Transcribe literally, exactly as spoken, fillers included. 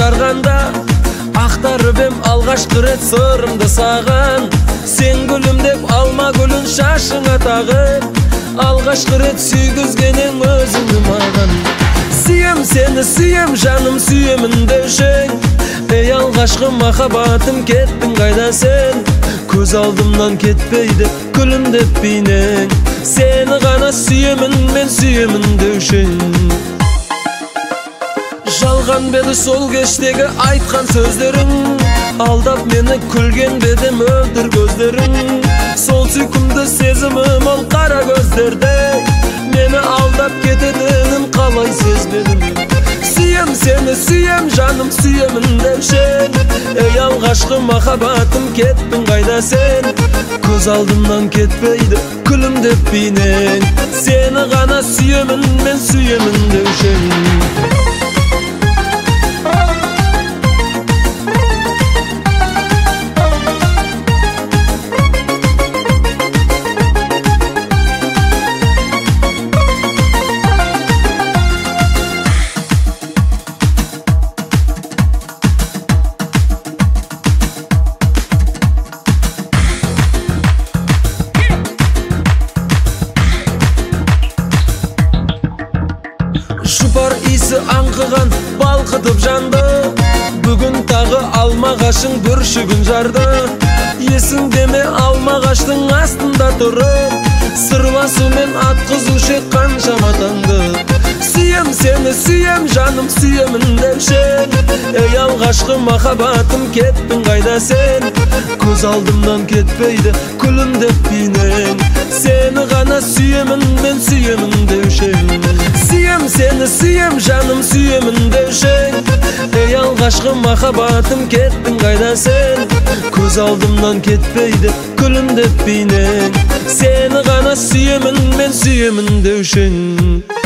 барганда актарып эм алгачкы рет сырымды саган. Сен гүлүм деп алма гүлүн шашыңа тагып, алгачкы рет сүйгүзгенең өзүңдү маган. Сүйем сени сүйем жаным сүйемин дешең, эй алгачкы махаббатым кеттиң кайда сен? Көз алдымдан кетпейди күлүмдеп бейнең, сени гана сүйемин мен сүйемин дешең. Жалган беди сол кечтеги айткан сөздөрүң, алдап мени күлген беди мөлдүр көздөрүң. Сол сүйкүмдү сезимим ол кара көздөрдө, мени алдап кететинин калай сезбедим. Сүйем сени сүйем жаным сүйемин дешең, эй алгачкы махаббатым кеттиң кайда сен? Көз алдымдан кетпейди күлүмдеп бейнең, сени гана сүйемин мен сүйемин дешең. Шупар иси аңкыган балкытып жанды, бүгүн тагы алмагашың бүршүгүн жарды. Эсиңдеме алмагаштың астында туруп, сырласумен аткызушу канчама таңды. Сүйем сени сүйем жаным сүйемин дешең, эй алгачкы махаббатым кеттиң кайда сен? Көз алдымдан кетпейди күлүмдеп бейнең, сени гана сүйемин мен сүйемин дешең. Сүйем сени сүйем жаным сүйемин дешең, эй алгачкы махаббатым кеттиң кайда сен? Көз алдымдан кетпейди күлүмдеп бейнең, сени гана сүйемин мен сүйемин дешең.